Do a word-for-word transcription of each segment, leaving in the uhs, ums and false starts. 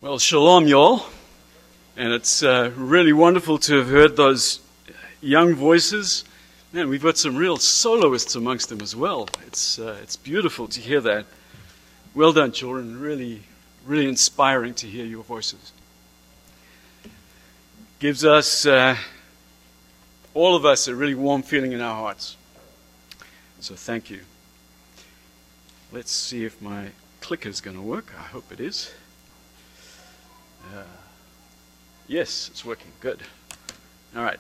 Well, shalom, y'all. And it's uh, really wonderful to have heard those young voices. Man, we've got some real soloists amongst them as well. It's uh, it's beautiful to hear that. Well done, children. Really, really inspiring to hear your voices. Gives us, uh, all of us, a really warm feeling in our hearts. So thank you. Let's see if my clicker's going to work. I hope it is. Uh, yes, it's working. Good. All right.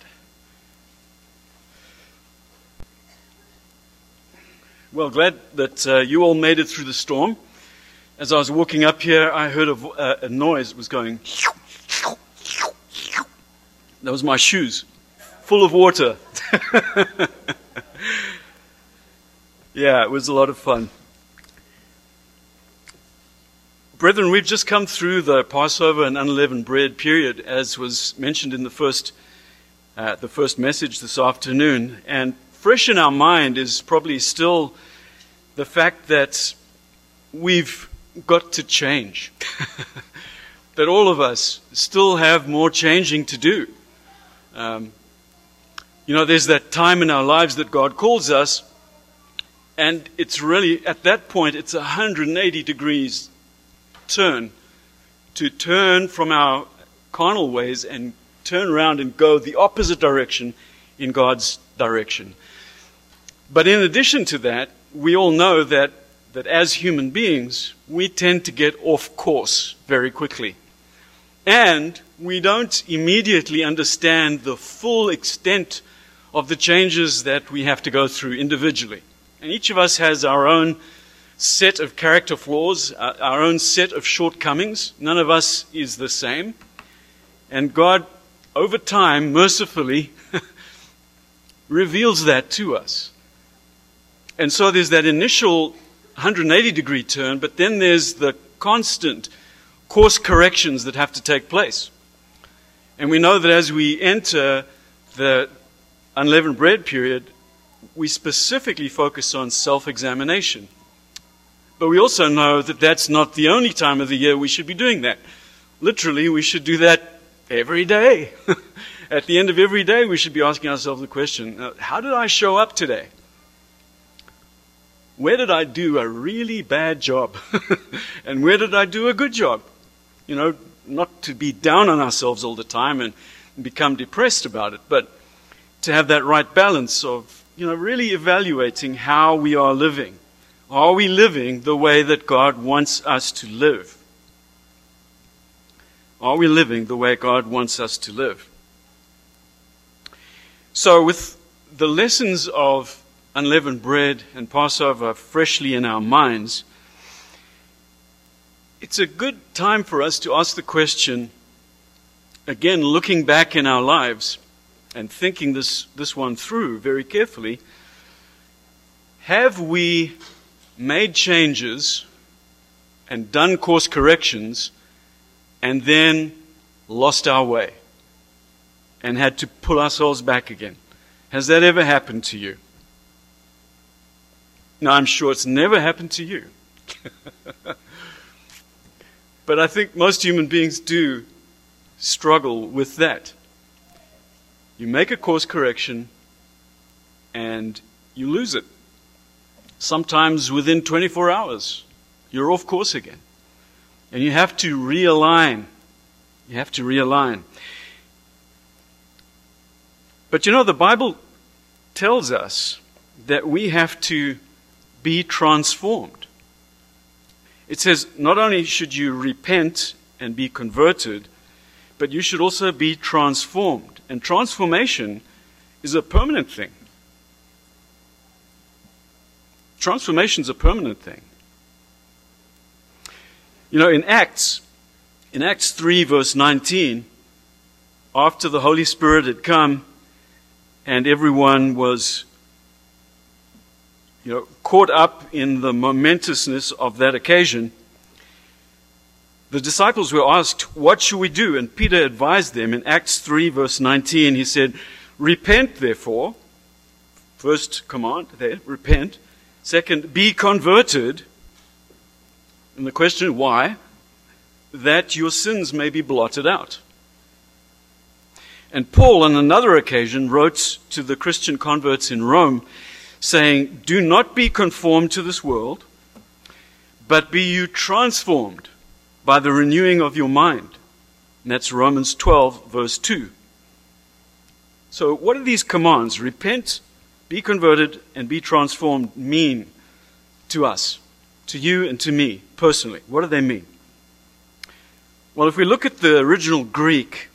Well, glad that uh, you all made it through the storm. As I was walking up here, I heard a, vo- uh, a noise. It was going. That was my shoes, full of water. Yeah, it was a lot of fun. Brethren, we've just come through the Passover and unleavened bread period, as was mentioned in the first, uh, the first message this afternoon. And fresh in our mind is probably still the fact that we've got to change. That all of us still have more changing to do. Um, you know, there's that time in our lives that God calls us, and it's really, at that point, it's one hundred eighty degrees turn, to turn from our carnal ways and turn around and go the opposite direction in God's direction. But in addition to that, we all know that, that as human beings, we tend to get off course very quickly. And we don't immediately understand the full extent of the changes that we have to go through individually. And each of us has our own set of character flaws, our own set of shortcomings. None of us is the same. And God, over time, mercifully, reveals that to us. And so there's that initial one hundred eighty degree turn, but then there's the constant course corrections that have to take place. And we know that as we enter the unleavened bread period, we specifically focus on self-examination. But we also know that that's not the only time of the year we should be doing that. Literally, we should do that every day. At the end of every day, we should be asking ourselves the question, how did I show up today? Where did I do a really bad job? And where did I do a good job? You know, not to be down on ourselves all the time and become depressed about it, but to have that right balance of, you know, really evaluating how we are living. Are we living the way that God wants us to live? Are we living the way God wants us to live? So with the lessons of unleavened bread and Passover freshly in our minds, it's a good time for us to ask the question, again, looking back in our lives and thinking this, this one through very carefully, have we made changes and done course corrections and then lost our way and had to pull ourselves back again? Has that ever happened to you? No, I'm sure it's never happened to you. But I think most human beings do struggle with that. You make a course correction and you lose it. Sometimes within twenty-four hours, you're off course again. And you have to realign. You have to realign. But you know, the Bible tells us that we have to be transformed. It says not only should you repent and be converted, but you should also be transformed. And transformation is a permanent thing. Transformation is a permanent thing. You know, in Acts, in Acts three, verse nineteen, after the Holy Spirit had come and everyone was, you know, caught up in the momentousness of that occasion, the disciples were asked, what should we do? And Peter advised them in Acts three, verse nineteen, he said, repent therefore. First command there, repent. Second, be converted. And the question, why? that your sins may be blotted out. And Paul, on another occasion, wrote to the Christian converts in Rome, saying, "Do not be conformed to this world, but be you transformed by the renewing of your mind." And that's Romans twelve, verse two. So what do these commands, repent, be converted, and be transformed, mean to us, to you and to me personally? What do they mean? Well, if we look at the original Greek,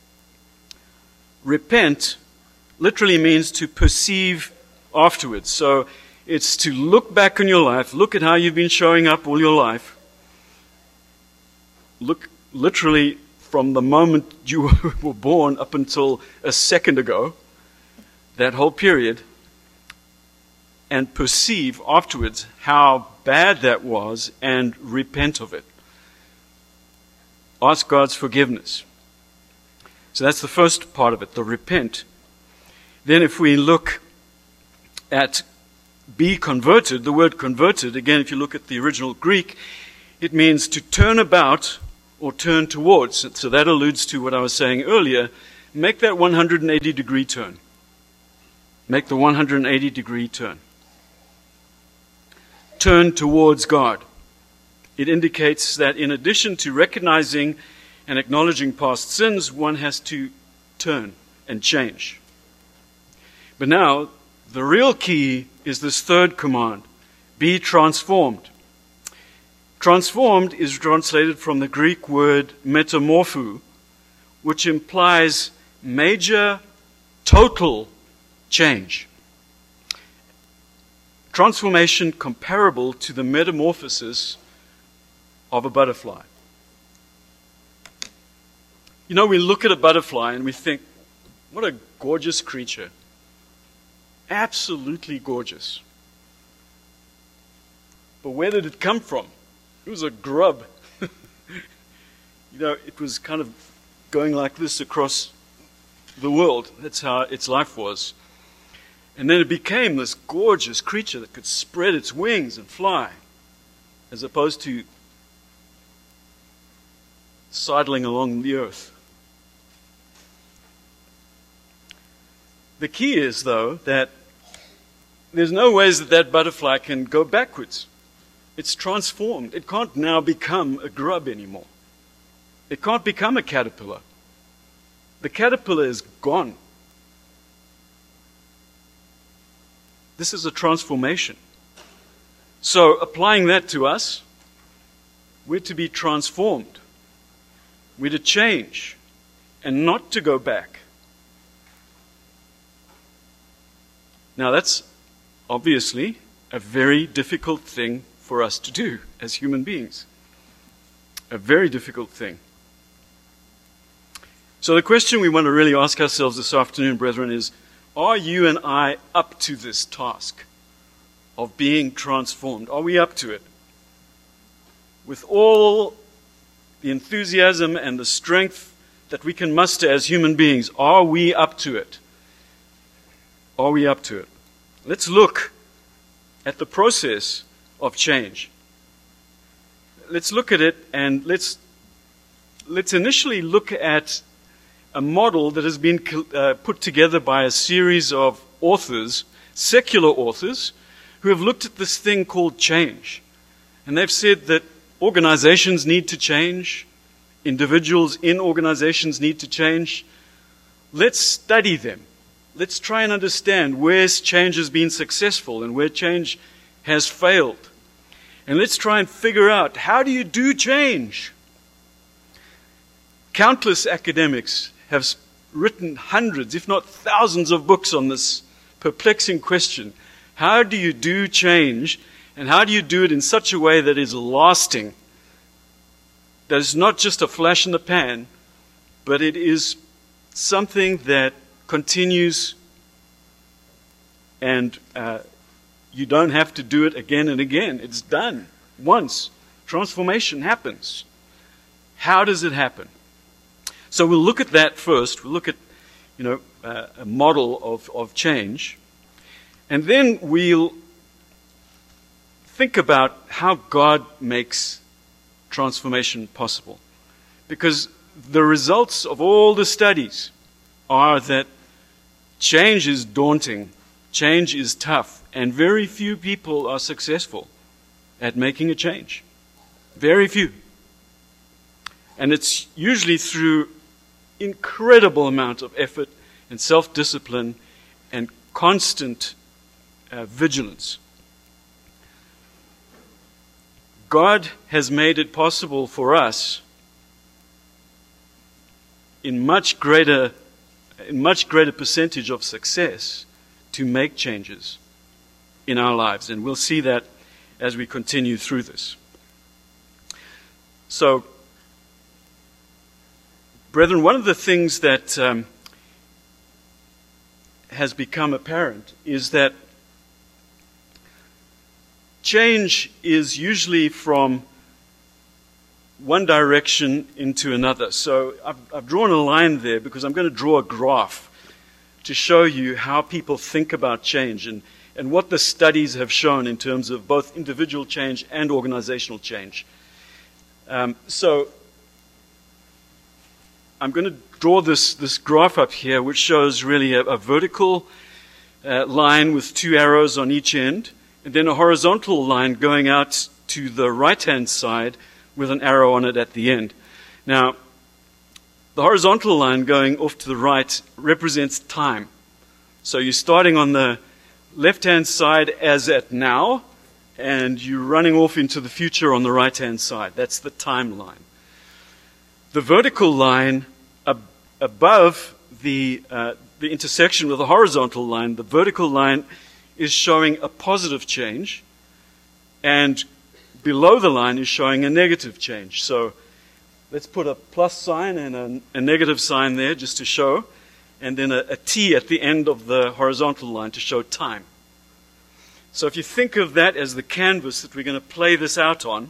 repent literally means to perceive afterwards. So it's to look back on your life, look at how you've been showing up all your life. Look literally from the moment you were born up until a second ago, that whole period, and perceive afterwards how bad that was and repent of it. Ask God's forgiveness. So that's the first part of it, the repent. Then if we look at be converted, the word converted, again, if you look at the original Greek, it means to turn about or turn towards. So that alludes to what I was saying earlier. Make that one hundred eighty degree turn. Make the one hundred eighty degree turn. Turn towards God. It indicates that in addition to recognizing and acknowledging past sins, one has to turn and change. But now, the real key is this third command, be transformed. Transformed is translated from the Greek word metamorpho, which implies major, total change. Transformation comparable to the metamorphosis of a butterfly. You know, we look at a butterfly and we think, what a gorgeous creature. Absolutely gorgeous. But where did it come from? It was a grub. You know, it was kind of going like this across the world. That's how its life was. And then it became this gorgeous creature that could spread its wings and fly, as opposed to sidling along the earth. The key is, though, that there's no ways that that butterfly can go backwards. It's transformed. It can't now become a grub anymore. It can't become a caterpillar. The caterpillar is gone. This is a transformation. So, applying that to us, we're to be transformed. We're to change and not to go back. Now, that's obviously a very difficult thing for us to do as human beings. A very difficult thing. So the question we want to really ask ourselves this afternoon, brethren, is, are you and I up to this task of being transformed? Are we up to it? With all the enthusiasm and the strength that we can muster as human beings, are we up to it? Are we up to it? Let's look at the process of change. Let's look at it, and let's let's initially look at a model that has been uh, put together by a series of authors, secular authors, who have looked at this thing called change. And they've said that organizations need to change, individuals in organizations need to change. Let's study them. Let's try and understand where change has been successful and where change has failed. And let's try and figure out, how do you do change? Countless academics have written hundreds, if not thousands, of books on this perplexing question. How do you do change, and how do you do it in such a way that is lasting? That is not just a flash in the pan, but it is something that continues, and uh, you don't have to do it again and again. It's done once. Transformation happens. How does it happen? So we'll look at that first. We'll look at, you know, uh, a model of, of change. And then we'll think about how God makes transformation possible. Because the results of all the studies are that change is daunting, change is tough, and very few people are successful at making a change. Very few. And it's usually through incredible amount of effort and self-discipline and constant uh, vigilance. God has made it possible for us in much greater, in much greater percentage of success to make changes in our lives. And we'll see that as we continue through this. So, brethren, one of the things that um, has become apparent is that change is usually from one direction into another. So I've, I've drawn a line there because I'm going to draw a graph to show you how people think about change and, and what the studies have shown in terms of both individual change and organizational change. Um, so I'm going to draw this, this graph up here, which shows really a, a vertical uh, line with two arrows on each end, and then a horizontal line going out to the right-hand side with an arrow on it at the end. Now, the horizontal line going off to the right represents time. So you're starting on the left-hand side as at now, and you're running off into the future on the right-hand side. That's the timeline. The vertical line ab- above the, uh, the intersection with the horizontal line, the vertical line is showing a positive change, and below the line is showing a negative change. So let's put a plus sign and a, a negative sign there just to show, and then a, a T at the end of the horizontal line to show time. So if you think of that as the canvas that we're going to play this out on,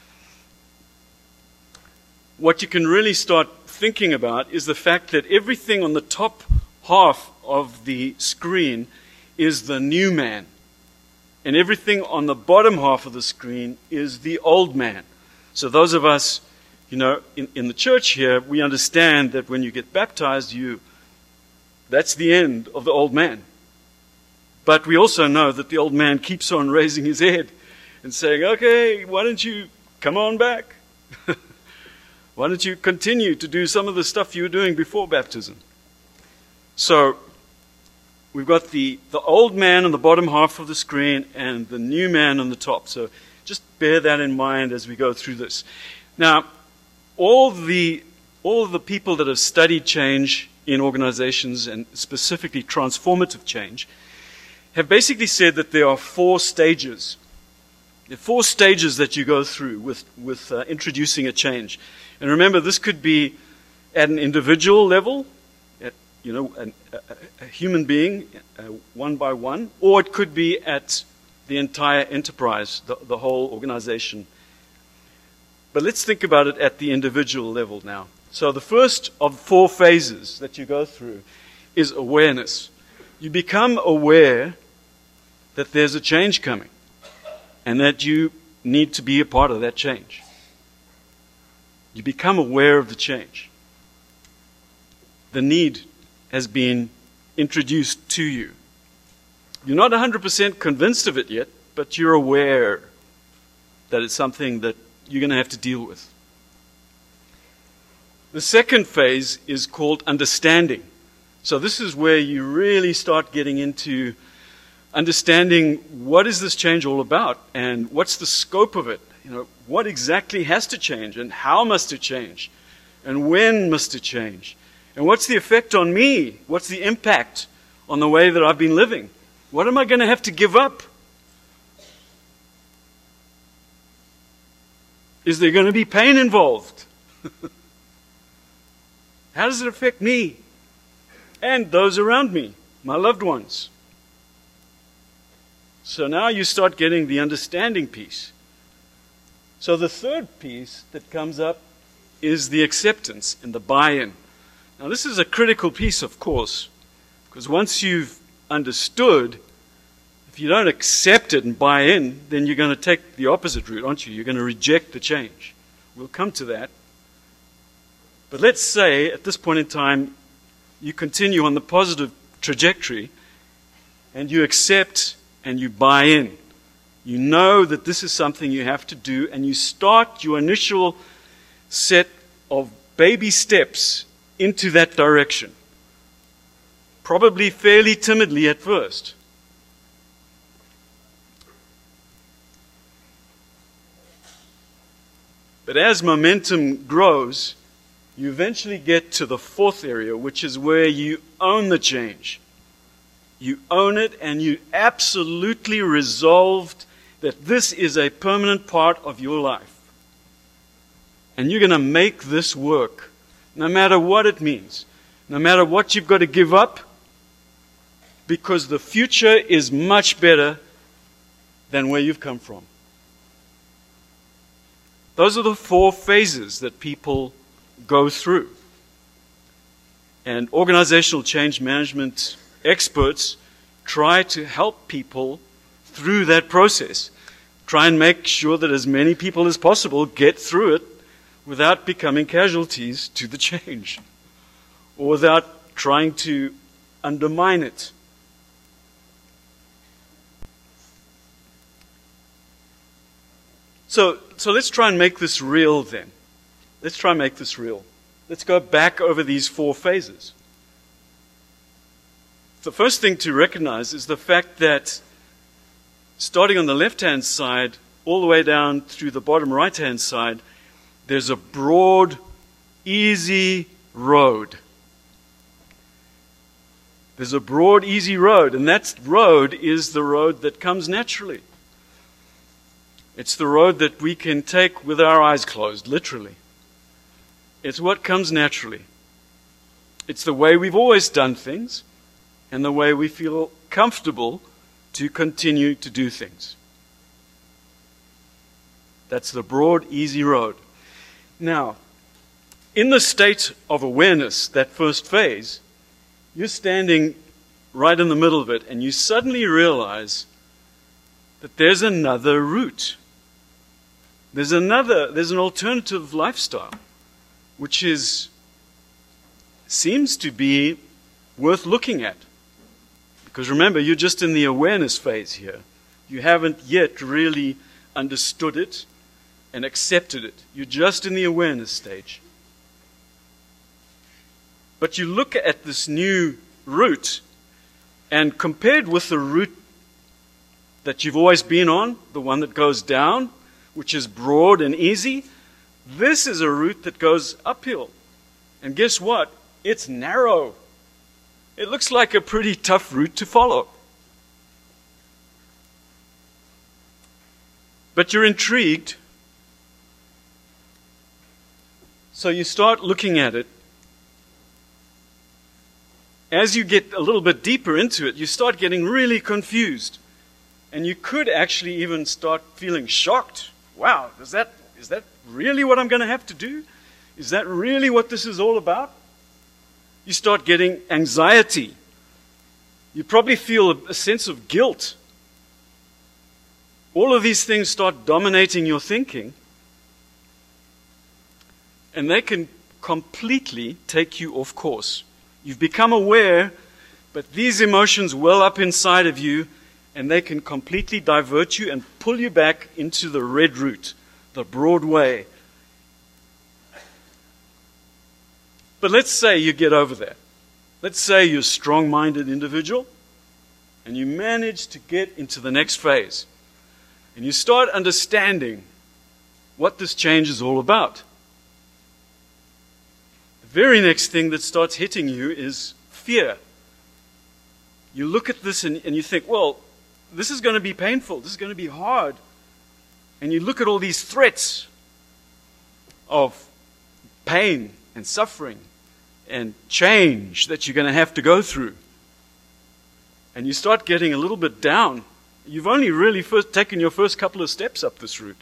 what you can really start thinking about is the fact that everything on the top half of the screen is the new man. And everything on the bottom half of the screen is the old man. So those of us, you know, in, in the church here, we understand that when you get baptized, you that's the end of the old man. But we also know that the old man keeps on raising his head and saying, okay, why don't you come on back? Why don't you continue to do some of the stuff you were doing before baptism? So we've got the, the old man on the bottom half of the screen and the new man on the top. So just bear that in mind as we go through this. Now, all the, all the people that have studied change in organizations and specifically transformative change have basically said that there are four stages. There are four stages that you go through with, with uh, introducing a change. And remember, this could be at an individual level, at, you know, an, a, a human being, uh, one by one, or it could be at the entire enterprise, the, the whole organization. But let's think about it at the individual level now. So the first of four phases that you go through is awareness. You become aware that there's a change coming and that you need to be a part of that change. You become aware of the change. The need has been introduced to you. You're not one hundred percent convinced of it yet, but you're aware that it's something that you're going to have to deal with. The second phase is called understanding. So this is where you really start getting into understanding what is this change all about and what's the scope of it. You know, what exactly has to change and how must it change and when must it change and what's the effect on me? What's the impact on the way that I've been living? What am I going to have to give up? Is there going to be pain involved? How does it affect me and those around me, my loved ones? So now you start getting the understanding piece. So the third piece that comes up is the acceptance and the buy-in. Now this is a critical piece, of course, because once you've understood, if you don't accept it and buy in, then you're going to take the opposite route, aren't you? You're going to reject the change. We'll come to that. But let's say at this point in time, you continue on the positive trajectory and you accept and you buy in. You know that this is something you have to do, and you start your initial set of baby steps into that direction. Probably fairly timidly at first. But as momentum grows, you eventually get to the fourth area, which is where you own the change. You own it, and you absolutely resolved that this is a permanent part of your life. And you're going to make this work, no matter what it means, no matter what you've got to give up, because the future is much better than where you've come from. Those are the four phases that people go through. And organizational change management experts try to help people through that process. Try and make sure that as many people as possible get through it without becoming casualties to the change, or without trying to undermine it. So, so let's try and make this real then. Let's try and make this real. Let's go back over these four phases. The first thing to recognize is the fact that starting on the left-hand side, all the way down through the bottom right-hand side, there's a broad, easy road. There's a broad, easy road, and that road is the road that comes naturally. It's the road that we can take with our eyes closed, literally. It's what comes naturally. It's the way we've always done things, and the way we feel comfortable to continue to do things. That's the broad, easy road. Now, in the state of awareness, that first phase, you're standing right in the middle of it, and you suddenly realize that there's another route. There's another, there's an alternative lifestyle, which is, seems to be worth looking at. Because remember, you're just in the awareness phase here. You haven't yet really understood it and accepted it. You're just in the awareness stage. But you look at this new route, and compared with the route that you've always been on, the one that goes down, which is broad and easy, this is a route that goes uphill. And guess what? It's narrow. It looks like a pretty tough route to follow. But you're intrigued. So you start looking at it. As you get a little bit deeper into it, you start getting really confused. And you could actually even start feeling shocked. Wow, is that, is that really what I'm going to have to do? Is that really what this is all about? You start getting anxiety. You probably feel a, a sense of guilt. All of these things start dominating your thinking, and they can completely take you off course. You've become aware, but these emotions well up inside of you, and they can completely divert you and pull you back into the red route, the broad way. But let's say you get over that. Let's say you're a strong-minded individual, and you manage to get into the next phase. And you start understanding what this change is all about. The very next thing that starts hitting you is fear. You look at this and, and you think, well, this is going to be painful. This is going to be hard. And you look at all these threats of pain and suffering and change that you're going to have to go through. And you start getting a little bit down. You've only really first taken your first couple of steps up this route.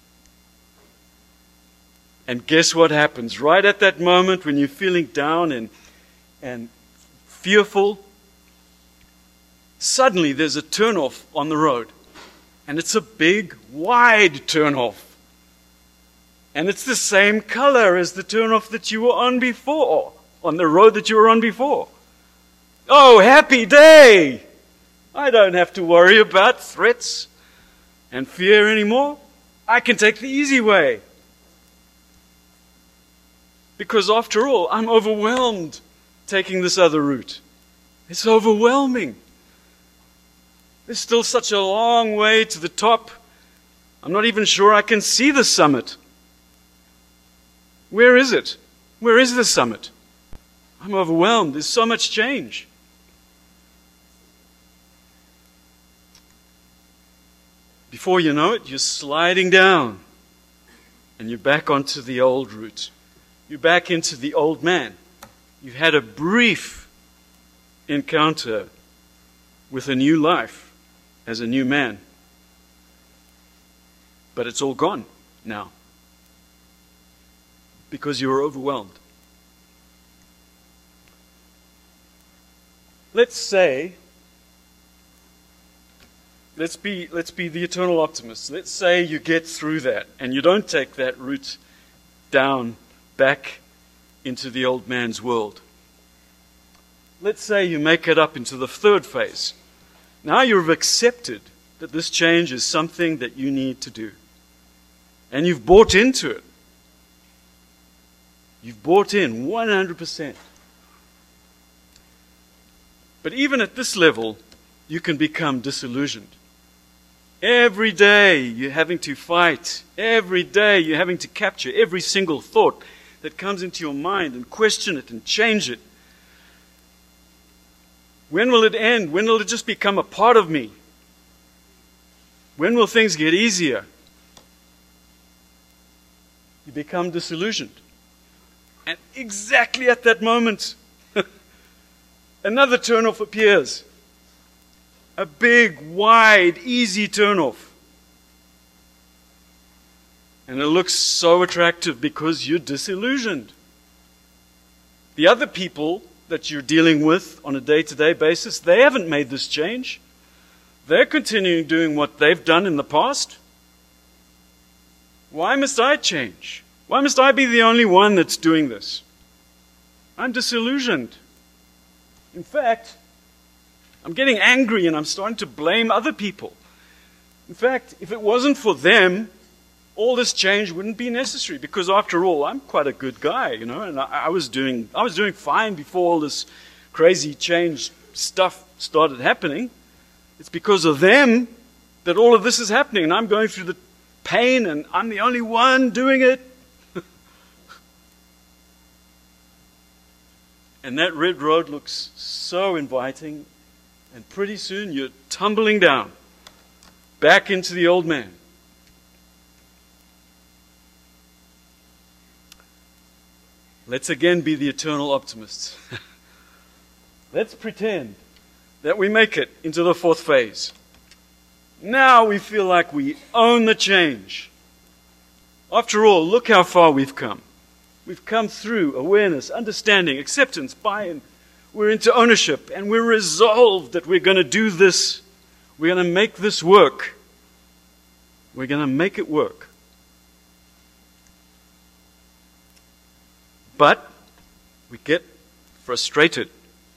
And guess what happens? Right at that moment when you're feeling down and, and fearful, suddenly there's a turnoff on the road. And it's a big, wide turnoff. And it's the same color as the turnoff that you were on before, on the road that you were on before. Oh, happy day! I don't have to worry about threats and fear anymore. I can take the easy way. Because after all, I'm overwhelmed taking this other route. It's overwhelming. There's still such a long way to the top. I'm not even sure I can see the summit. Where is it? Where is the summit? I'm overwhelmed. There's so much change. Before you know it, you're sliding down and you're back onto the old route. You're back into the old man. You've had a brief encounter with a new life as a new man. But it's all gone now because you were overwhelmed. Let's say, let's be, let's be the eternal optimists. Let's say you get through that and you don't take that route down back into the old man's world. Let's say you make it up into the third phase. Now you've accepted that this change is something that you need to do. And you've bought into it. You've bought in one hundred percent. But even at this level, you can become disillusioned. Every day you're having to fight. Every day you're having to capture every single thought that comes into your mind and question it and change it. When will it end? When will it just become a part of me? When will things get easier? You become disillusioned. And exactly at that moment, another turnoff appears. A big, wide, easy turnoff. And it looks so attractive because you're disillusioned. The other people that you're dealing with on a day-to-day basis, they haven't made this change. They're continuing doing what they've done in the past. Why must I change? Why must I be the only one that's doing this? I'm disillusioned. In fact, I'm getting angry and I'm starting to blame other people. In fact, if it wasn't for them, all this change wouldn't be necessary, because after all, I'm quite a good guy, you know, and I, I was doing I was doing fine before all this crazy change stuff started happening. It's because of them that all of this is happening, and I'm going through the pain, and I'm the only one doing it. And that red road looks so inviting, and pretty soon you're tumbling down back into the old man. Let's again be the eternal optimists. Let's pretend that we make it into the fourth phase. Now we feel like we own the change. After all, look how far we've come. We've come through awareness, understanding, acceptance, buy-in. We're into ownership, and we're resolved that we're going to do this. We're going to make this work. We're going to make it work. But we get frustrated.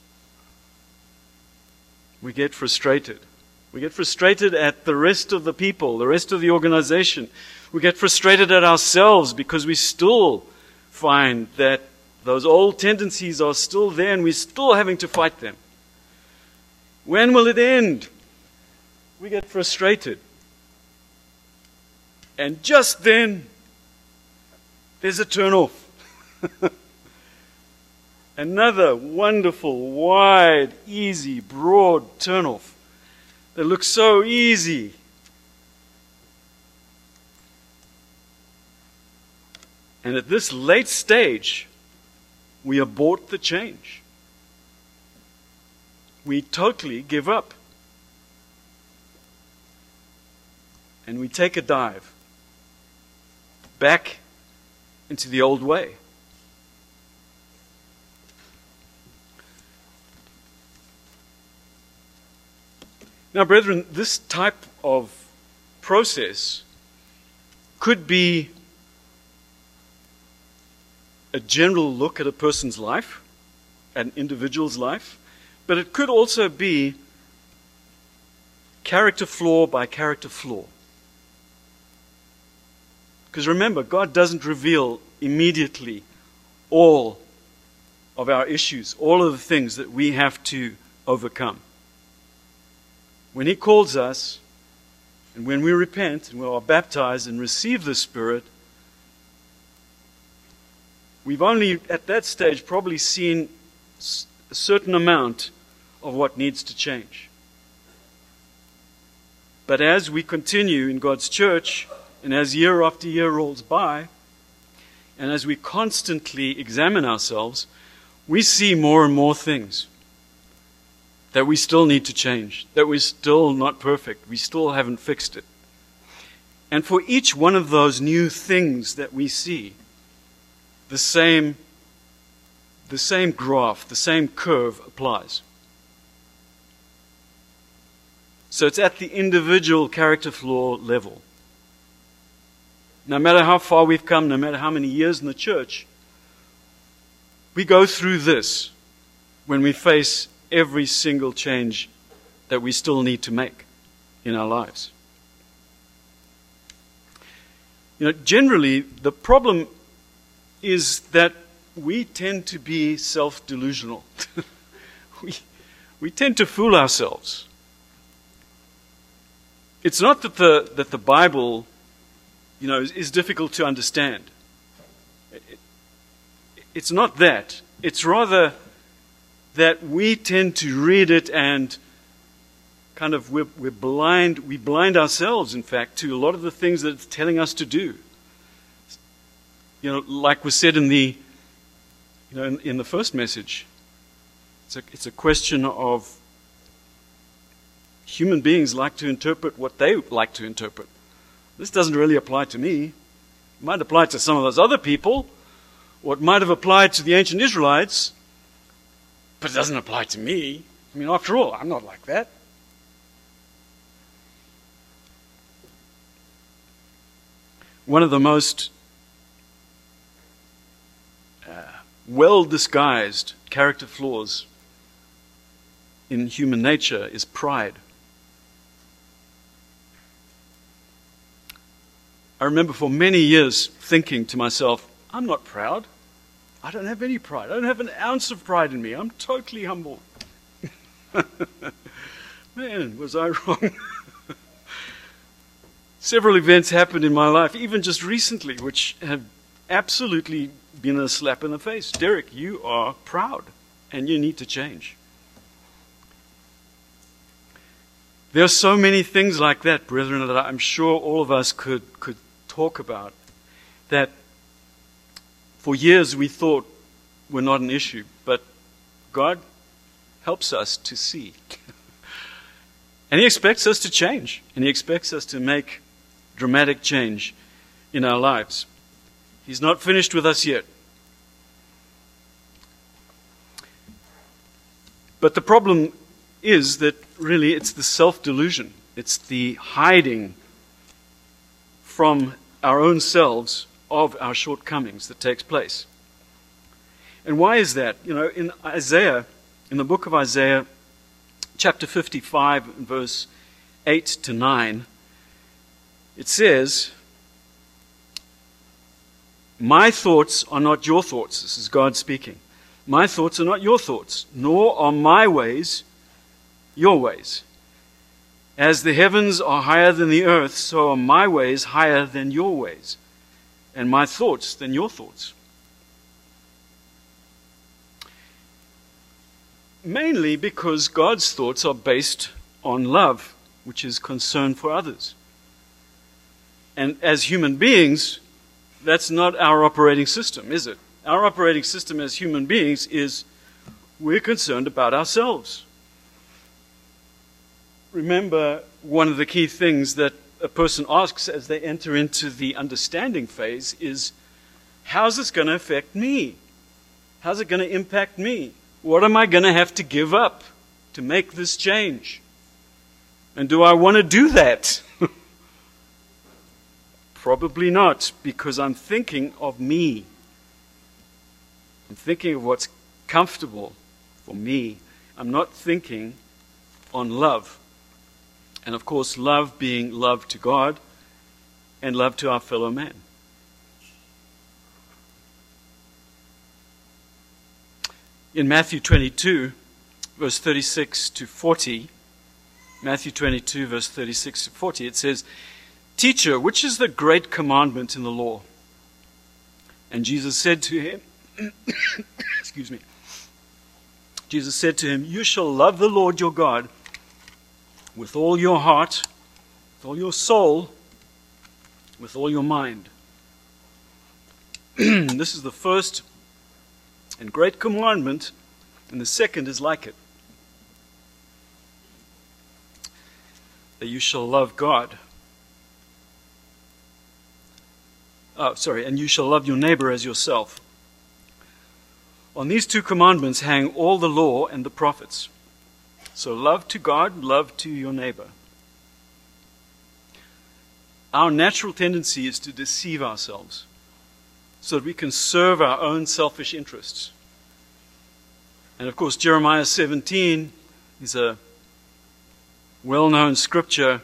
We get frustrated. We get frustrated at the rest of the people, the rest of the organization. We get frustrated at ourselves because we still find that those old tendencies are still there and we're still having to fight them. When will it end? We get frustrated. And just then, there's a turnoff. Another wonderful, wide, easy, broad turnoff that looks so easy. And at this late stage, we abort the change. We totally give up. And we take a dive back into the old way. Now, brethren, this type of process could be a general look at a person's life, an individual's life, but it could also be character flaw by character flaw. Because remember, God doesn't reveal immediately all of our issues, all of the things that we have to overcome. When He calls us, and when we repent and we are baptized and receive the Spirit, we've only at that stage probably seen a certain amount of what needs to change. But as we continue in God's church, and as year after year rolls by, and as we constantly examine ourselves, we see more and more things that we still need to change, that we're still not perfect, we still haven't fixed it. And for each one of those new things that we see, the same, the same graph, the same curve applies. So it's at the individual character flaw level. No matter how far we've come, no matter how many years in the church, we go through this when we face every single change that we still need to make in our lives. You know, generally, the problem is that we tend to be self-delusional. we, we tend to fool ourselves. It's not that the, that the Bible, you know, is, is difficult to understand. It, it's not that. It's rather that we tend to read it and kind of we're, we're blind, we blind ourselves, in fact, to a lot of the things that it's telling us to do. You know, like was said in the, you know, in, in the first message, it's a, it's a question of human beings like to interpret what they like to interpret. This doesn't really apply to me. It might apply to some of those other people, or it might have applied to the ancient Israelites, but it doesn't apply to me. I mean, after all, I'm not like that. One of the most uh, well-disguised character flaws in human nature is pride. I remember for many years thinking to myself, I'm not proud. I don't have any pride. I don't have an ounce of pride in me. I'm totally humble. Man, was I wrong? Several events happened in my life, even just recently, which have absolutely been a slap in the face. Derek, you are proud, and you need to change. There are so many things like that, brethren, that I'm sure all of us could, could talk about, that for years we thought were not an issue, but God helps us to see. And He expects us to change, and He expects us to make dramatic change in our lives. He's not finished with us yet. But the problem is that really it's the self-delusion. It's the hiding from our own selves of our shortcomings that takes place. And why is that? You know, in Isaiah, in the book of Isaiah, chapter fifty-five, verse eight to nine, it says, "My thoughts are not your thoughts." This is God speaking. "My thoughts are not your thoughts, nor are my ways your ways. As the heavens are higher than the earth, so are my ways higher than your ways, and my thoughts than your thoughts." Mainly because God's thoughts are based on love, which is concern for others. And as human beings, that's not our operating system, is it? Our operating system as human beings is we're concerned about ourselves. Remember, one of the key things that a person asks as they enter into the understanding phase is, how's this going to affect me? How's it going to impact me? What am I going to have to give up to make this change? And do I want to do that? Probably not, because I'm thinking of me. I'm thinking of what's comfortable for me. I'm not thinking on love. And of course, love being love to God and love to our fellow man. In Matthew twenty-two, verse thirty-six to forty, Matthew twenty-two, verse thirty-six to forty, it says, "Teacher, which is the great commandment in the law?" And Jesus said to him, excuse me, Jesus said to him, "You shall love the Lord your God with all your heart, with all your soul, with all your mind." This is the first and great commandment, and the second is like it. That you shall love God. Oh, sorry, and you shall love your neighbor as yourself. On these two commandments hang all the law and the prophets. So love to God, love to your neighbor. Our natural tendency is to deceive ourselves so that we can serve our own selfish interests. And of course, Jeremiah seventeen is a well-known scripture,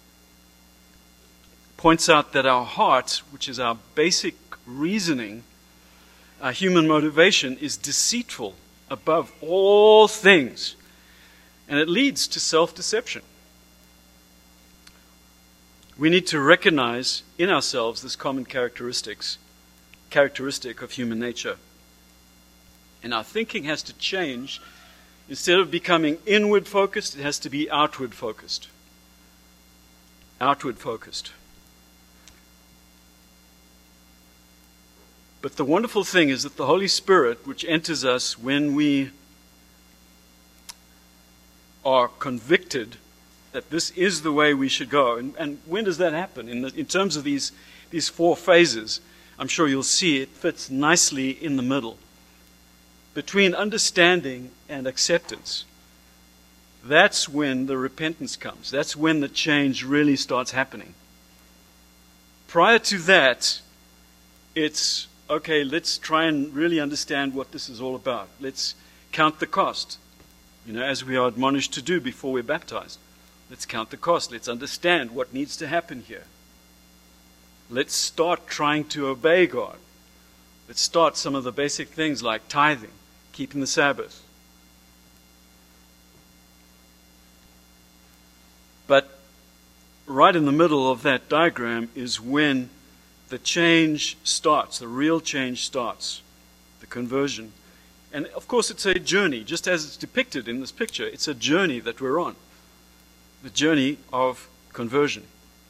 points out that our heart, which is our basic reasoning, our human motivation, is deceitful above all things. And it leads to self-deception. We need to recognize in ourselves this common characteristics, characteristic of human nature. And our thinking has to change. Instead of becoming inward focused, it has to be outward focused. Outward focused. But the wonderful thing is that the Holy Spirit, which enters us when we are convicted that this is the way we should go. And, and when does that happen? In, the, in terms of these, these four phases, I'm sure you'll see it fits nicely in the middle. Between understanding and acceptance, that's when the repentance comes. That's when the change really starts happening. Prior to that, it's, okay, let's try and really understand what this is all about. Let's count the cost, you know, as we are admonished to do before we're baptized. Let's count the cost. Let's understand what needs to happen here. Let's start trying to obey God. Let's start some of the basic things like tithing, keeping the Sabbath. But right in the middle of that diagram is when the change starts, the real change starts, the conversion. And of course it's a journey, just as it's depicted in this picture. It's a journey that we're on, the journey of conversion.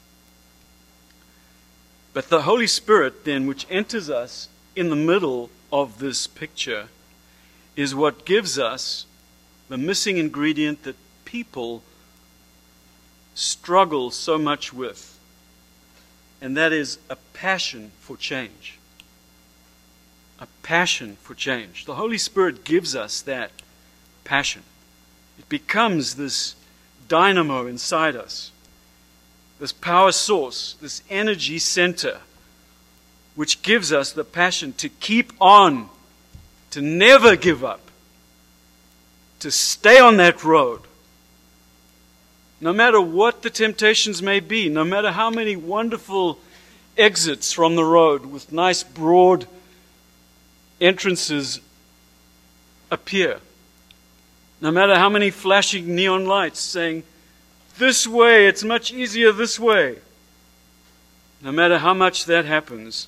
But the Holy Spirit then, which enters us in the middle of this picture, is what gives us the missing ingredient that people struggle so much with. And that is a passion for change. A passion for change. The Holy Spirit gives us that passion. It becomes this dynamo inside us, this power source, this energy center, which gives us the passion to keep on, to never give up, to stay on that road. No matter what the temptations may be, no matter how many wonderful exits from the road with nice broad entrances appear, no matter how many flashing neon lights saying, this way, it's much easier this way, no matter how much that happens,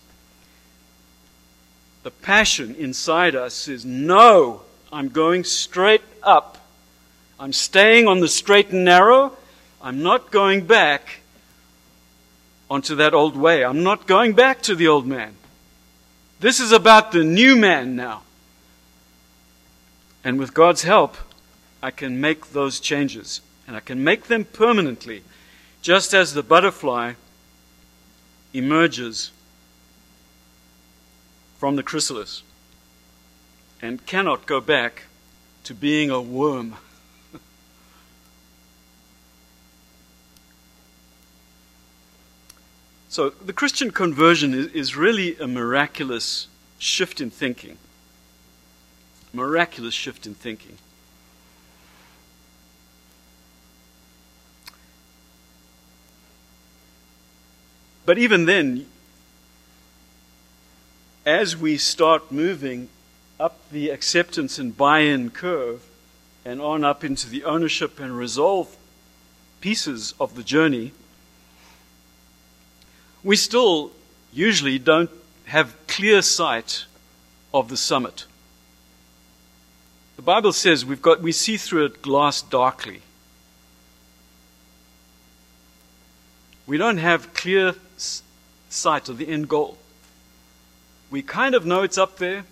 the passion inside us is, no, I'm going straight up. I'm staying on the straight and narrow. I'm not going back onto that old way. I'm not going back to the old man. This is about the new man now. And with God's help, I can make those changes. And I can make them permanently, just as the butterfly emerges from the chrysalis and cannot go back to being a worm. So the Christian conversion is, is really a miraculous shift in thinking. Miraculous shift in thinking. But even then, as we start moving up the acceptance and buy-in curve and on up into the ownership and resolve pieces of the journey, we still usually don't have clear sight of the summit. The Bible says we've got we see through a glass darkly. We don't have clear sight of the end goal. We kind of know it's up there.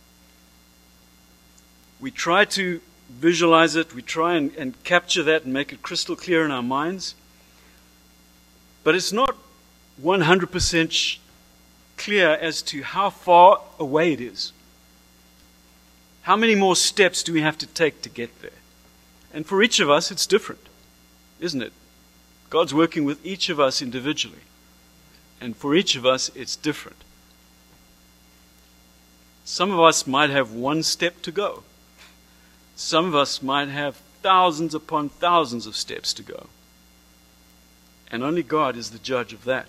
We try to visualize it. We try and, and capture that and make it crystal clear in our minds. But it's not one hundred percent sh- clear as to how far away it is. How many more steps do we have to take to get there? And for each of us, it's different, isn't it? God's working with each of us individually. And for each of us, it's different. Some of us might have one step to go. Some of us might have thousands upon thousands of steps to go. And only God is the judge of that.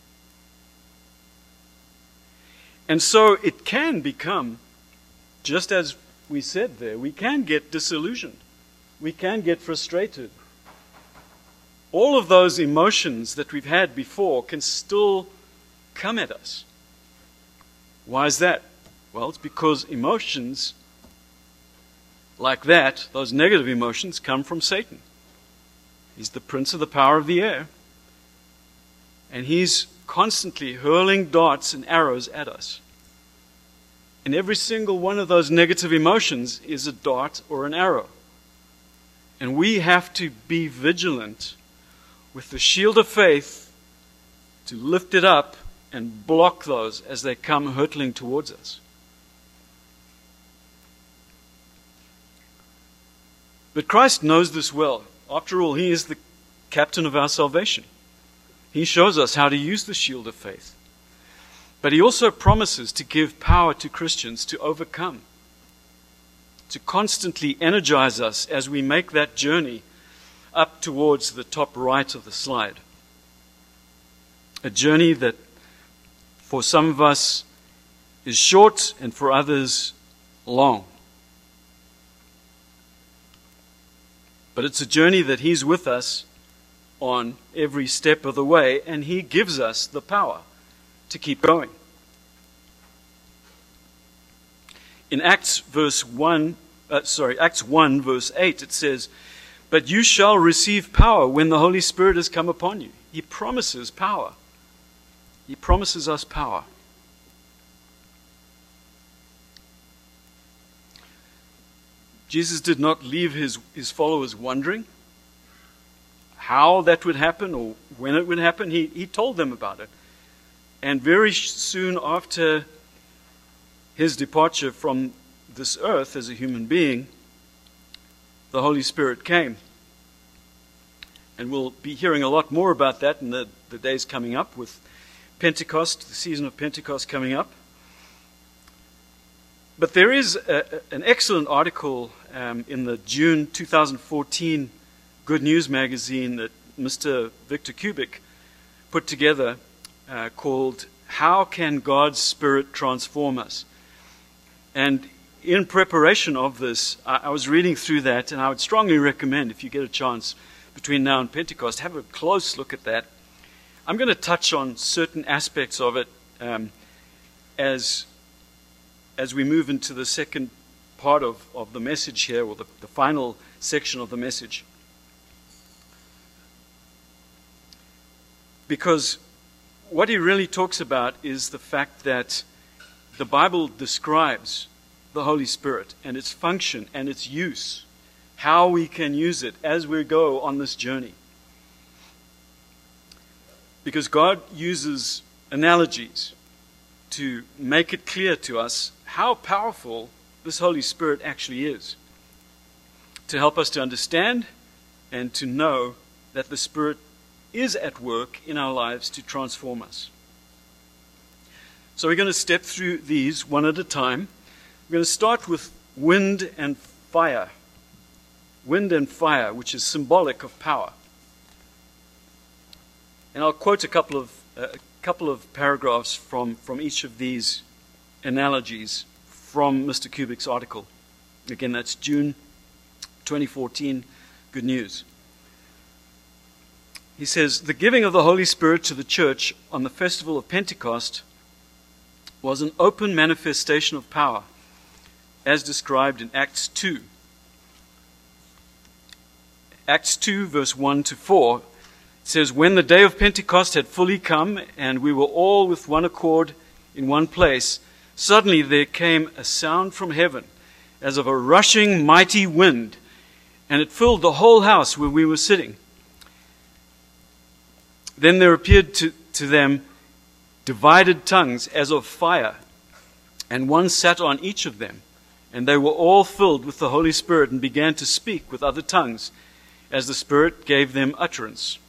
And so it can become, just as we said there, we can get disillusioned. We can get frustrated. All of those emotions that we've had before can still come at us. Why is that? Well, it's because emotions like that, those negative emotions, come from Satan. He's the prince of the power of the air. And he's constantly hurling darts and arrows at us. And every single one of those negative emotions is a dart or an arrow. And we have to be vigilant with the shield of faith to lift it up and block those as they come hurtling towards us. But Christ knows this well. After all, He is the captain of our salvation. He shows us how to use the shield of faith. But He also promises to give power to Christians to overcome, to constantly energize us as we make that journey up towards the top right of the slide. A journey that for some of us is short and for others long. But it's a journey that He's with us on every step of the way, and He gives us the power to keep going. In Acts verse one, uh, sorry, Acts one verse eight, it says, "But you shall receive power when the Holy Spirit has come upon you." He promises power. He promises us power. Jesus did not leave his, his followers wondering how that would happen or when it would happen. He, he told them about it. And very soon after His departure from this earth as a human being, the Holy Spirit came. And we'll be hearing a lot more about that in the, the days coming up with Pentecost, the season of Pentecost coming up. But there is a, an excellent article um, in the June two thousand fourteen Good News magazine that Mister Victor Kubik put together uh, called "How Can God's Spirit Transform Us?" And in preparation of this, I, I was reading through that, and I would strongly recommend, if you get a chance between now and Pentecost, have a close look at that. I'm going to touch on certain aspects of it um, as as we move into the second part of, of the message here, or the, the final section of the message. Because what he really talks about is the fact that the Bible describes the Holy Spirit and its function and its use, how we can use it as we go on this journey. Because God uses analogies to make it clear to us how powerful this Holy Spirit actually is, to help us to understand and to know that the Spirit is at work in our lives to transform us. So we're going to step through these one at a time. We're going to start with wind and fire. Wind and fire, which is symbolic of power. And I'll quote a couple of uh, a couple of paragraphs from, from each of these analogies from Mister Kubik's article. Again, that's June twenty fourteen, Good News. He says, the giving of the Holy Spirit to the church on the festival of Pentecost was an open manifestation of power, as described in Acts two. Acts two, verse one to four, says, when the day of Pentecost had fully come, and we were all with one accord in one place, suddenly there came a sound from heaven, as of a rushing mighty wind, and it filled the whole house where we were sitting. Then there appeared to, to them divided tongues as of fire, and one sat on each of them. And they were all filled with the Holy Spirit and began to speak with other tongues as the Spirit gave them utterance.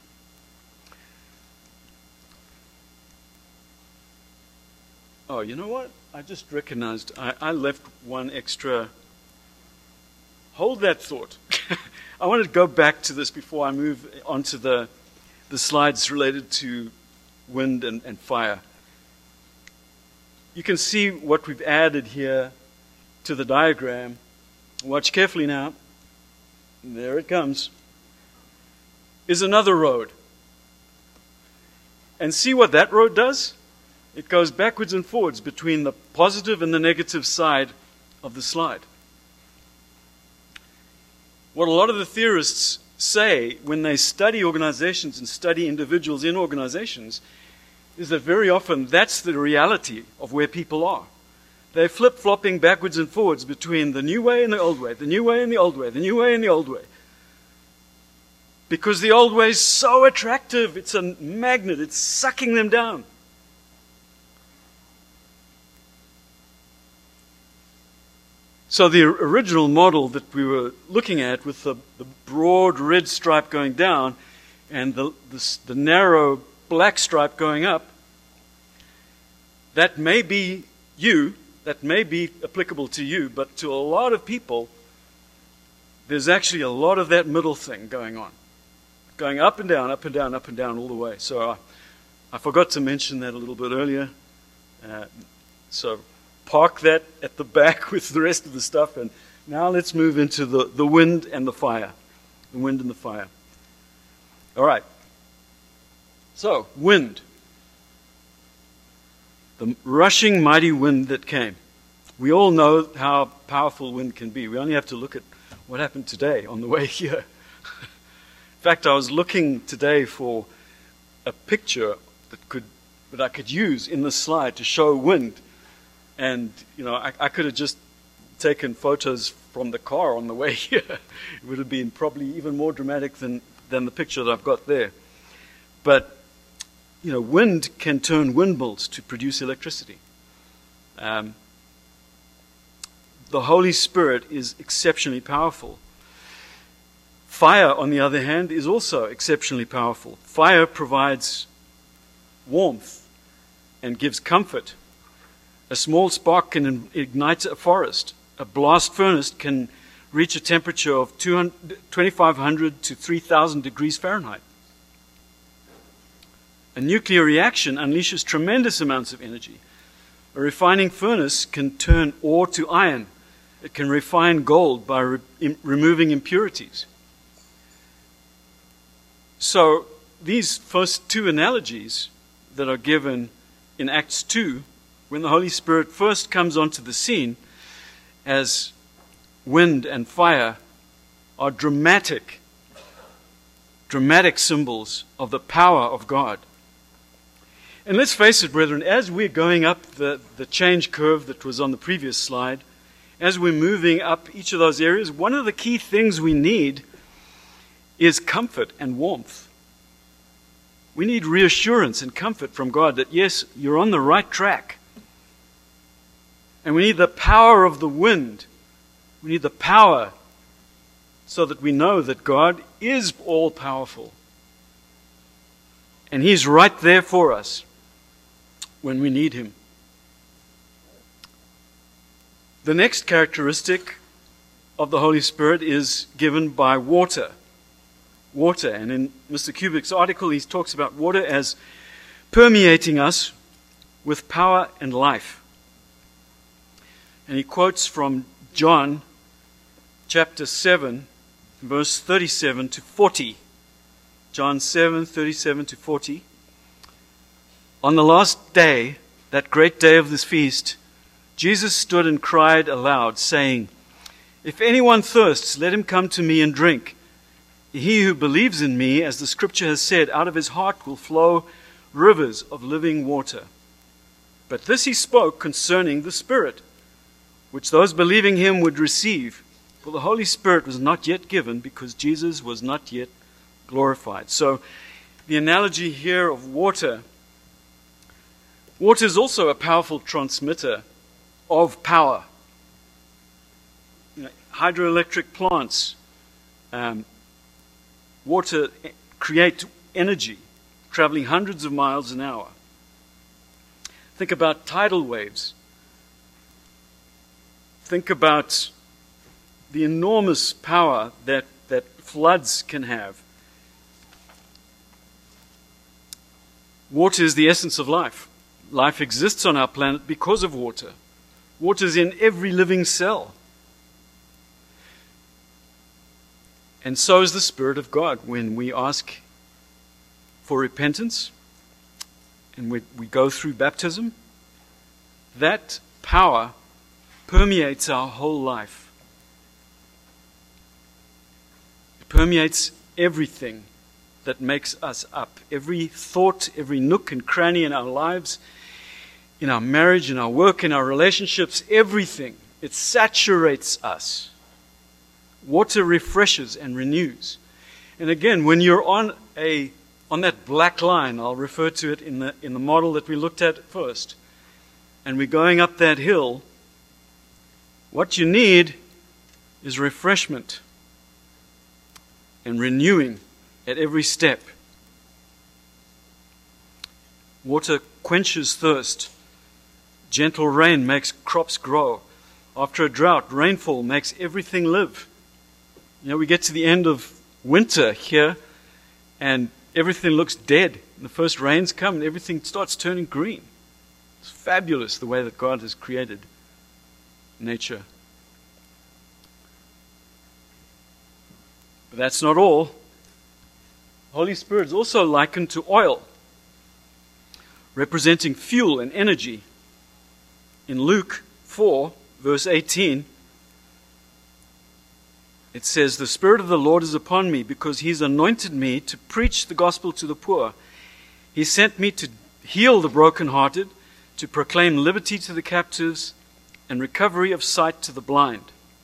Oh, you know what? I just recognized I, I left one extra. Hold that thought. I wanted to go back to this before I move on to the, the slides related to wind and, and fire. You can see what we've added here to the diagram. Watch carefully now. There it comes. Is another road. And see what that road does? It goes backwards and forwards between the positive and the negative side of the slide. What a lot of the theorists say when they study organizations and study individuals in organizations is that very often that's the reality of where people are. They're flip-flopping backwards and forwards between the new way and the old way, the new way and the old way, the new way and the old way. Because the old way is so attractive. It's a magnet. It's sucking them down. So the original model that we were looking at with the, the broad red stripe going down and the, the, the narrow black stripe going up, that may be you, that may be applicable to you, but to a lot of people, there's actually a lot of that middle thing going on. Going up and down, up and down, up and down all the way. So I, I forgot to mention that a little bit earlier. Uh, so park that at the back with the rest of the stuff, and now let's move into the, the wind and the fire. The wind and the fire. All right. So, wind. The rushing mighty wind that came. We all know how powerful wind can be. We only have to look at what happened today on the way here. In fact, I was looking today for a picture that could that I could use in the slide to show wind. And, you know, I, I could have just taken photos from the car on the way here. It would have been probably even more dramatic than, than the picture that I've got there. But, you know, wind can turn windmills to produce electricity. Um, the Holy Spirit is exceptionally powerful. Fire, on the other hand, is also exceptionally powerful. Fire provides warmth and gives comfort. A small spark can ignite a forest. A blast furnace can reach a temperature of twenty-five hundred to three thousand degrees Fahrenheit. A nuclear reaction unleashes tremendous amounts of energy. A refining furnace can turn ore to iron. It can refine gold by re- im- removing impurities. So these first two analogies that are given in Acts two, when the Holy Spirit first comes onto the scene as wind and fire, are dramatic, dramatic symbols of the power of God. And let's face it, brethren, as we're going up the, the change curve that was on the previous slide, as we're moving up each of those areas, one of the key things we need is comfort and warmth. We need reassurance and comfort from God that, yes, you're on the right track. And we need the power of the wind. We need the power so that we know that God is all-powerful. And He's right there for us when we need Him. The next characteristic of the Holy Spirit is given by water. Water. And in Mister Kubik's article, he talks about water as permeating us with power and life. And he quotes from John chapter seven, verse thirty-seven to forty. John seven, thirty-seven to forty. On the last day, that great day of this feast, Jesus stood and cried aloud, saying, "If anyone thirsts, let him come to me and drink. He who believes in me, as the scripture has said, out of his heart will flow rivers of living water." But this he spoke concerning the Spirit, which those believing him would receive. For the Holy Spirit was not yet given, because Jesus was not yet glorified. So the analogy here of water, water is also a powerful transmitter of power. You know, hydroelectric plants, um, water create energy traveling hundreds of miles an hour. Think about tidal waves. Think about the enormous power that, that floods can have. Water is the essence of life. Life exists on our planet because of water. Water is in every living cell. And so is the Spirit of God. When we ask for repentance and we, we go through baptism, that power permeates our whole life. It permeates everything that makes us up. Every thought, every nook and cranny in our lives, in our marriage, in our work, in our relationships, everything. It saturates us. Water refreshes and renews. And again, when you're on a on that black line, I'll refer to it in the in the model that we looked at first, and we're going up that hill, what you need is refreshment and renewing at every step. Water quenches thirst. Gentle rain makes crops grow. After a drought, rainfall makes everything live. You know, we get to the end of winter here, and everything looks dead. And the first rains come, and everything starts turning green. It's fabulous the way that God has created nature. But that's not all. The Holy Spirit is also likened to oil, representing fuel and energy. In Luke four, verse eighteen, it says, "The Spirit of the Lord is upon me, because He's anointed me to preach the gospel to the poor. He sent me to heal the brokenhearted, to proclaim liberty to the captives, and recovery of sight to the blind."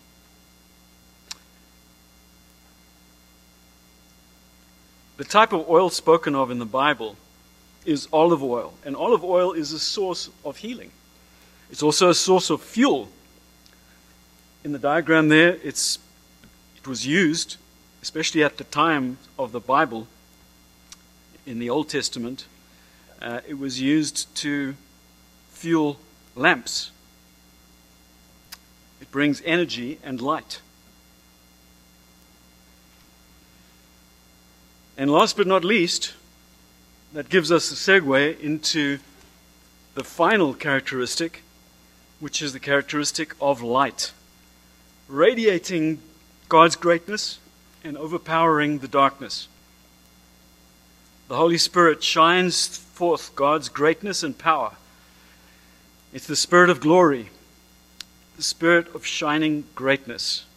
The type of oil spoken of in the Bible is olive oil. And olive oil is a source of healing. It's also a source of fuel. In the diagram there, it's it was used, especially at the time of the Bible, in the Old Testament, uh, it was used to fuel lamps. It brings energy and light. And last but not least, that gives us a segue into the final characteristic, which is the characteristic of light, radiating God's greatness and overpowering the darkness. The Holy Spirit shines forth God's greatness and power. It's the Spirit of glory, the Spirit of shining greatness.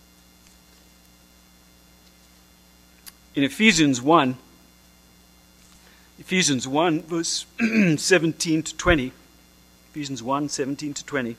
In Ephesians one, Ephesians one, verse seventeen to twenty, Ephesians one, seventeen to twenty,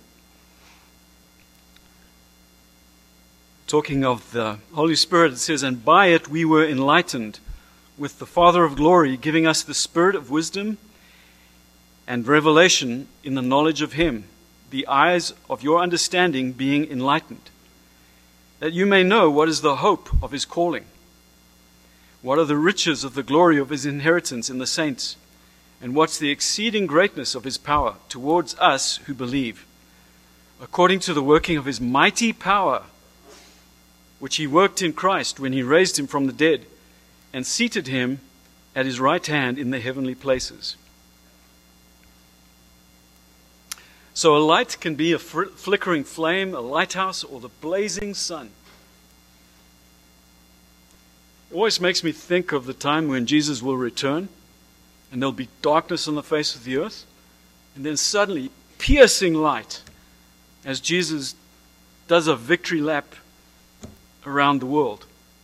talking of the Holy Spirit, it says, "And by it we were enlightened, with the Father of glory giving us the spirit of wisdom and revelation in the knowledge of Him, the eyes of your understanding being enlightened, that you may know what is the hope of His calling, what are the riches of the glory of His inheritance in the saints, and what's the exceeding greatness of His power towards us who believe, according to the working of his mighty power, which he worked in Christ when he raised him from the dead and seated him at his right hand in the heavenly places. So a light can be a fr- flickering flame, a lighthouse, or the blazing sun. It always makes me think of the time when Jesus will return and there'll be darkness on the face of the earth, and then suddenly piercing light as Jesus does a victory lap around the world.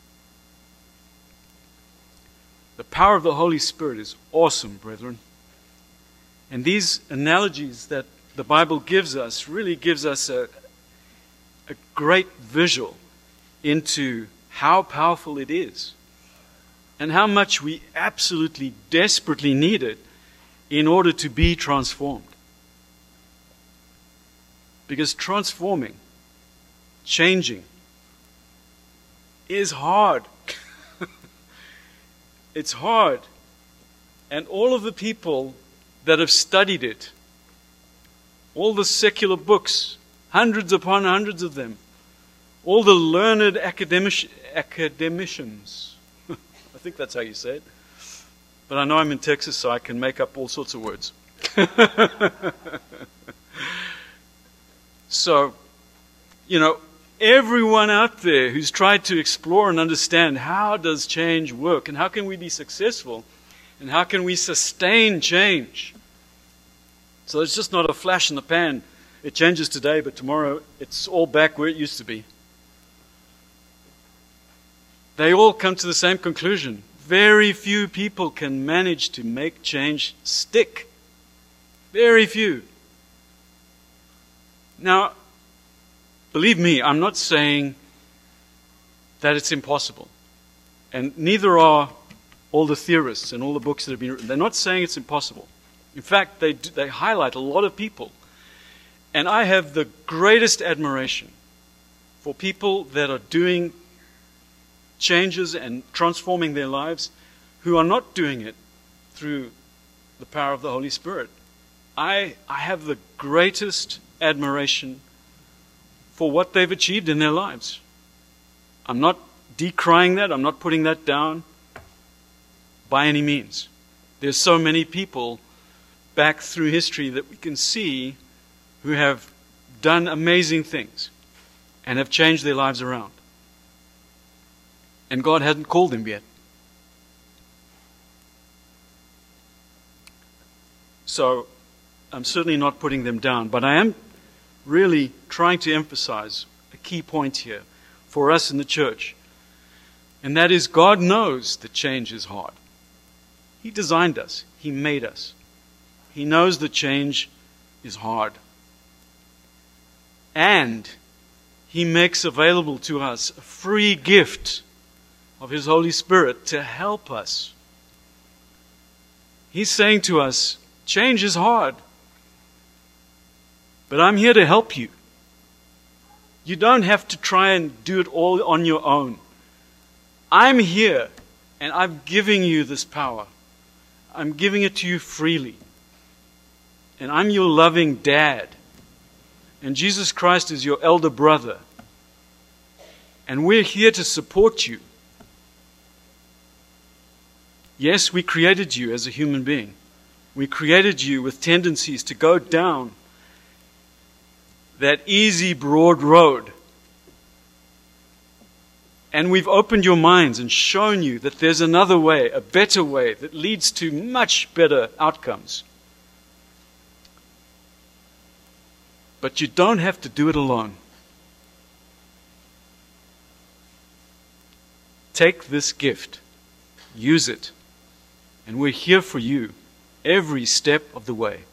The power of the Holy Spirit is awesome, brethren. And these analogies that the Bible gives us really gives us a, a great visual into how powerful it is and how much we absolutely desperately need it in order to be transformed. Because transforming, changing, is hard. It's hard. And all of the people that have studied it, all the secular books, hundreds upon hundreds of them, all the learned academic, academicians, I think that's how you say it, but I know I'm in Texas, so I can make up all sorts of words. So, you know, everyone out there who's tried to explore and understand how does change work and how can we be successful and how can we sustain change. So it's just not a flash in the pan. It changes today, but tomorrow it's all back where it used to be. They all come to the same conclusion. Very few people can manage to make change stick. Very few. Now, believe me, I'm not saying that it's impossible. And neither are all the theorists and all the books that have been written. They're not saying it's impossible. In fact, they do, they highlight a lot of people. And I have the greatest admiration for people that are doing changes and transforming their lives who are not doing it through the power of the Holy Spirit. I, I have the greatest admiration for what they've achieved in their lives. I'm not decrying that. I'm not putting that down by any means. There's so many people back through history that we can see who have done amazing things and have changed their lives around. And God hadn't called them yet. So I'm certainly not putting them down, but I am really trying to emphasize a key point here for us in the church. And that is, God knows that change is hard. He designed us. He made us. He knows that change is hard. And He makes available to us a free gift of His Holy Spirit to help us. He's saying to us, change is hard, but I'm here to help you. You don't have to try and do it all on your own. I'm here, and I'm giving you this power. I'm giving it to you freely. And I'm your loving dad. And Jesus Christ is your elder brother. And we're here to support you. Yes, we created you as a human being. We created you with tendencies to go down that easy, broad road. And we've opened your minds and shown you that there's another way, a better way that leads to much better outcomes. But you don't have to do it alone. Take this gift, use it, and we're here for you every step of the way.